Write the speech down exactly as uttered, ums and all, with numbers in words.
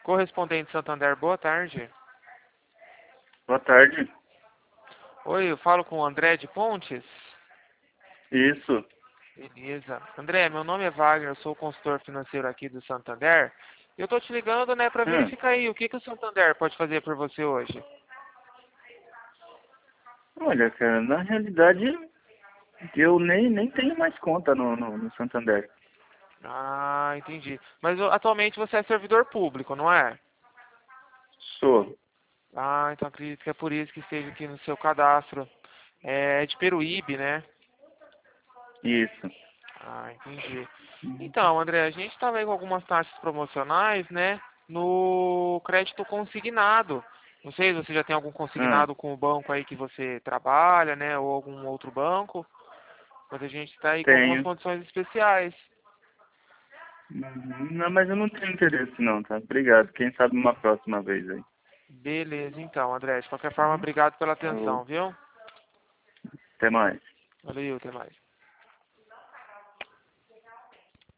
Correspondente Santander, boa tarde. Boa tarde. Oi, eu falo com o André de Pontes? Isso. Beleza. André, meu nome é Wagner, eu sou consultor financeiro aqui do Santander. E eu tô te ligando, né, para Hum. verificar aí o que, que o Santander pode fazer por você hoje. Olha, cara, na realidade eu nem, nem tenho mais conta no, no, no Santander. Ah, entendi. Mas ó, atualmente você é servidor público, não é? Sou. Ah, então acredito que é por isso que esteja aqui no seu cadastro. É de Peruíbe, né? Isso. Ah, entendi. Então, André, a gente estava aí com algumas taxas promocionais, né? No crédito consignado. Não sei se você já tem algum Ah, consignado com o banco aí que você trabalha, né? Ou algum outro banco. Mas a gente está aí com algumas tenho. condições especiais. Uhum. Não, mas eu não tenho interesse não, tá? Obrigado. Quem sabe uma próxima vez aí. Beleza, então, André. De qualquer forma, Uhum. obrigado pela Falou. atenção, viu? Até mais. Valeu, até mais.